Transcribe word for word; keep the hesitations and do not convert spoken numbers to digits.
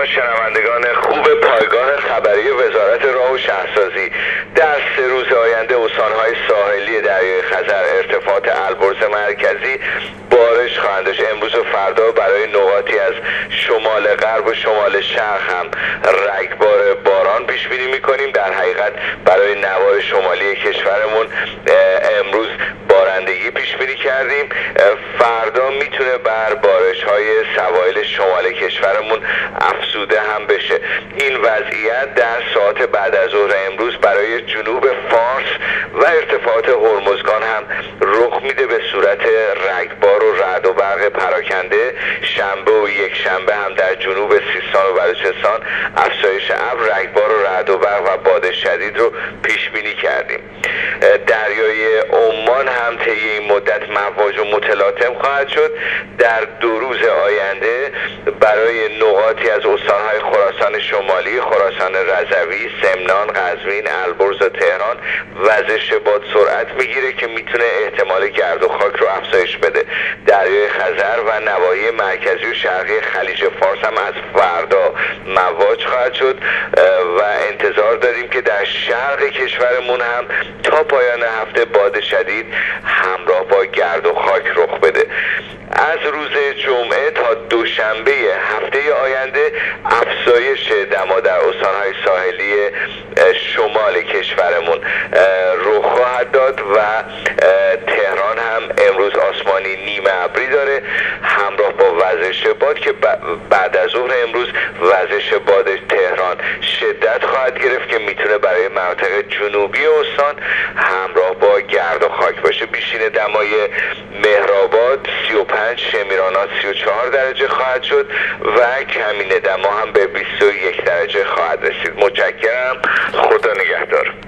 شنوندگان خوب پایگاه خبری وزارت راه و شهرسازی، در سه روز آینده استان‌های ساحلی دریای خزر ارتفاعات البرز مرکزی بارش خواهند داشت. امروز و فردا برای نقاطی از شمال غرب و شمال شرق هم رگبار باران پیش بینی می‌کنیم. در حقیقت برای نوار شمالی کشورمون امروز بارندگی پیش بینی کردیم. فردا میتونه بر بارش‌های سواحل شمال کشورمون افزوده هم بشه. این وضعیت در ساعت بعد از ظهر امروز برای جنوب فارس و ارتفاعات هرمزگان هم رخ میده به صورت رگبار و رعد و برق پراکنده. شنبه و یک شنبه هم در جنوب سیستان و بلوچستان افزایش ابر، رگبار و رعد و برق و باد شدید رو پیش بینی کردیم. دریای عمان هم طی این مدت مواج و متلاطم خواهد شد. در دو روز آینده برای نقاطی از استان‌های خراسان شمالی، خراسان رضوی، سمنان، قزوین، البرز و تهران وزش باد سرعت میگیره که میتونه احتمال گرد و خاک رو افزایش بده. دریای خزر و نواحی مرکزی و شرقی خلیج فارس هم از فردا مواج خواهد شد و انتظار داریم که در شرق کشورمون هم تا پایان هفته باد شدید همراه با گرد و خاک رخ بده. از روز جمعه تا دوشنبه هفته آینده افزایش دما در استان‌های ساحلی شمال کشورمون رخ خواهد داد و تهران هم امروز آسمانی نیمه ابری داره همراه با وزش باد که بعد از ظهر امروز وزش باد تهران شدت خواهد گرفت که میتونه برای مناطق جنوبی استان همراه با گرد و خاک باشه. بیشترین دمای مهرآباد سی و پنج، شمیرانات سی و چهار درجه خواهد شد و کمین دما هم به بیست و یک درجه خواهد رسید. متشکرم. خدا نگهدار.